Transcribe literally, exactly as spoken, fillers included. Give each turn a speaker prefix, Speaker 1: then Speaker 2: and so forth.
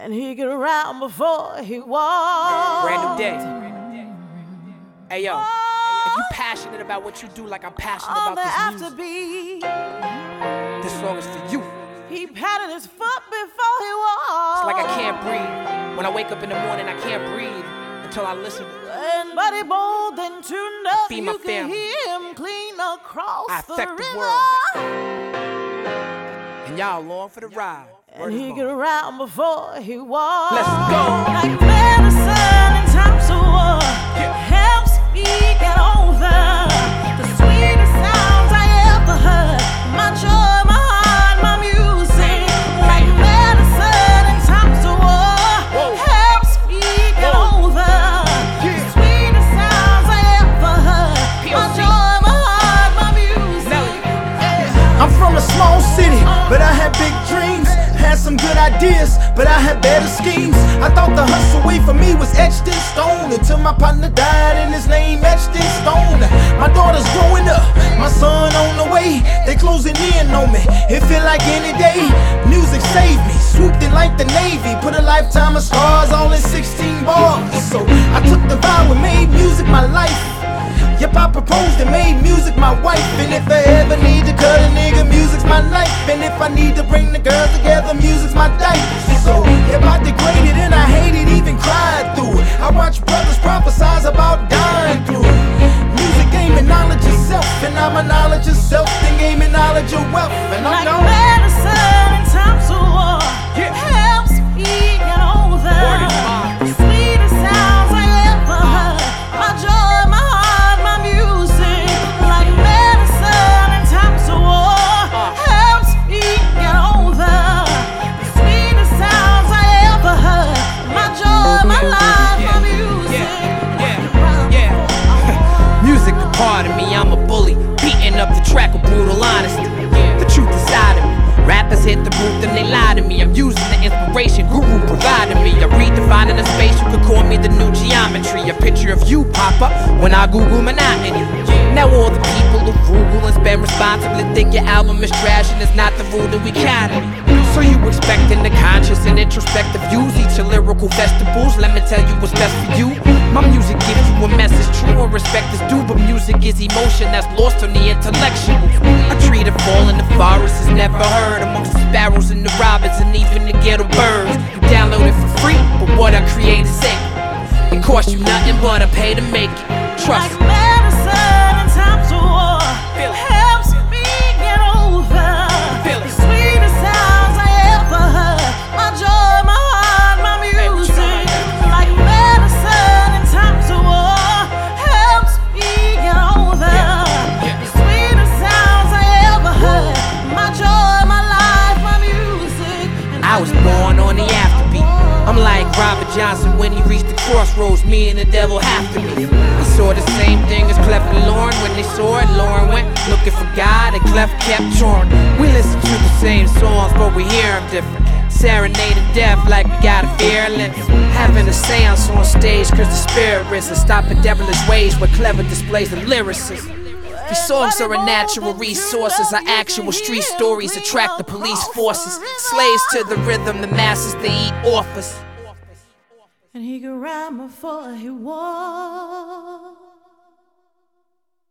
Speaker 1: And he get around before he walks.
Speaker 2: Brand new day. Hey yo, if you passionate about what you do like I'm passionate
Speaker 1: All
Speaker 2: about this music,
Speaker 1: be.
Speaker 2: this song is for you.
Speaker 1: He patted his foot before he walked.
Speaker 2: It's like I can't breathe. When I wake up in the morning, I can't breathe until I listen.
Speaker 1: And Buddy bold and tuned up,
Speaker 2: Feed my
Speaker 1: you can
Speaker 2: family.
Speaker 1: hear him clean across
Speaker 2: I
Speaker 1: the
Speaker 2: affect the
Speaker 1: river.
Speaker 2: world. And y'all along for the ride.
Speaker 1: And
Speaker 2: Word
Speaker 1: he
Speaker 2: is
Speaker 1: get
Speaker 2: bond.
Speaker 1: around before he walks.
Speaker 2: Let's go.
Speaker 1: Like medicine in times of war. Helps me get over the sweetest sounds I ever heard. My joy, my heart, my music. Like medicine in times of war. Helps me get over the sweetest sounds I ever heard. My joy, my heart, my music.
Speaker 3: I'm from a small city, but I had big dreams. Had some good ideas, but I had better schemes. I thought the hustle way for me was etched in stone, until my partner died and his name etched in stone. My daughter's growing up, my son on the way. They closing in on me, it feel like any day. Music saved me, swooped in like the Navy. Put a lifetime of stars all in sixteen bars. So I took the vow and made music my life. Yep, I proposed and made music my wife. And if I ever need to cut a nigga, music's my knife. And if I need to bring the girls together, music's my dice. So, yep, I degraded and I hated, even cried through it. I watch brothers prophesize about dying through it. Music gave me knowledge of self, and I'm a knowledge of self, then gave me knowledge of wealth. And I'm
Speaker 1: Like
Speaker 3: gone.
Speaker 1: medicine in times of war. Helps me get over the sweetest sounds I ever heard. My joy, my heart, my music. Like medicine in times of war. Helps me get over the sweetest sounds I ever heard. My joy, my life, my music.
Speaker 2: Music a part of me, I'm a bully, beating up the track with brutal honesty. The truth inside of me. Rappers hit the booth and they lie to me. I'm using the inspiration Guru provided me. I'm redefining the space, you could call me the new geometry. A picture of you pop up when I Google monotony. Now all the people who Google and spend responsibly think your album is trash, and it's not the rule that we counted. So you expecting the conscious and introspective views, each of lyrical festivals. Let me tell you what's best for you. My music gives you a message, true and respect is due, but music is emotion that's lost on the intellectual. A tree that fall in the forest is never heard amongst the sparrows and the robins and even the ghetto birds. You download it for free, but what I create is sacred. It costs you nothing but a pay to make it. Trust
Speaker 1: Like
Speaker 2: me.
Speaker 1: medicine in times of war.
Speaker 2: Feel it.
Speaker 1: Helps me get over
Speaker 2: Feel it.
Speaker 1: the sweetest sounds I ever heard. My joy, my heart, my music. Like medicine in times of war. Helps me get over the sweetest sounds I ever heard. My joy, my life, my music. And
Speaker 2: I was born on the afterbeat. I'm like Robert Johnson when he reached the crossroads. Me and the devil have to meet. I saw the same thing as Clef and Lauren. When they saw it, Lauren went looking for God and Clef kept touring. We listen to the same songs, but we hear them different. Serenading death like we got a fearless. Having a seance on stage cause the spirit is and stopping devilish ways where clever displays the lyricists. These songs are a natural resources, our actual street stories attract the police forces. Slaves to the rhythm, the masses they eat off us.
Speaker 1: And he could rhyme before he walked.